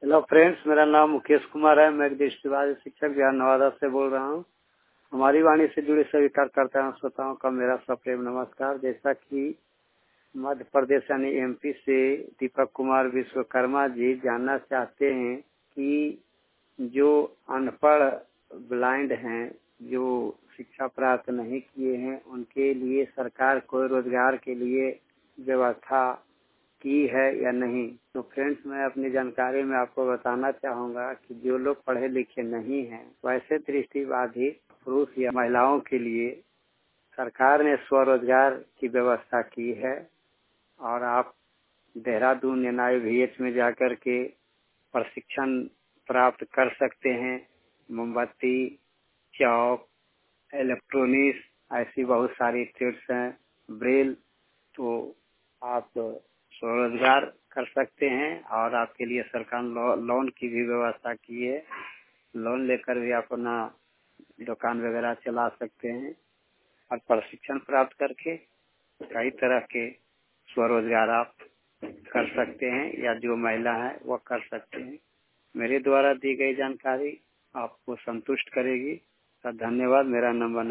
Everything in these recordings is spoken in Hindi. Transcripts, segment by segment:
हेलो फ्रेंड्स, मेरा नाम मुकेश कुमार है। मैं एक दृष्टिबाधित शिक्षक बिहार नवादा से बोल रहा हूँ। हमारी वाणी से जुड़े सभी कार्यकर्ताओं श्रोताओं का मेरा सप्रेम नमस्कार। जैसा कि मध्य प्रदेश यानी एमपी से दीपक कुमार विश्वकर्मा जी जानना चाहते हैं कि जो अनपढ़ ब्लाइंड हैं, जो शिक्षा प्राप्त नहीं किए हैं, उनके लिए सरकार कोई रोजगार के लिए व्यवस्था की है या नहीं। तो फ्रेंड्स, मैं अपनी जानकारी में आपको बताना चाहूँगा कि जो लोग पढ़े लिखे नहीं हैं, वैसे दृष्टिबाधित पुरुष या महिलाओं के लिए सरकार ने स्वरोजगार की व्यवस्था की है और आप देहरादून NIVH में जाकर के प्रशिक्षण प्राप्त कर सकते हैं। मोमबत्ती, चौक, इलेक्ट्रॉनिक्स, ऐसी बहुत सारी ट्रेड्स हैं, ब्रेल। तो आप स्वरोजगार कर सकते हैं और आपके लिए सरकार लोन की भी व्यवस्था की है। लोन लेकर भी आप अपना दुकान वगैरह चला सकते हैं और प्रशिक्षण प्राप्त करके कई तरह के स्वरोजगार आप कर सकते हैं या जो महिला है वह कर सकते हैं। मेरे द्वारा दी गई जानकारी आपको संतुष्ट करेगी। सर धन्यवाद। मेरा नंबर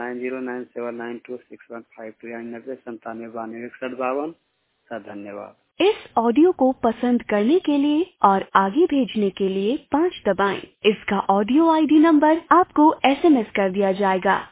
9097926152 97926152। सर धन्यवाद। इस ऑडियो को पसंद करने के लिए और आगे भेजने के लिए 5 दबाएं। इसका ऑडियो ID नंबर आपको SMS कर दिया जाएगा।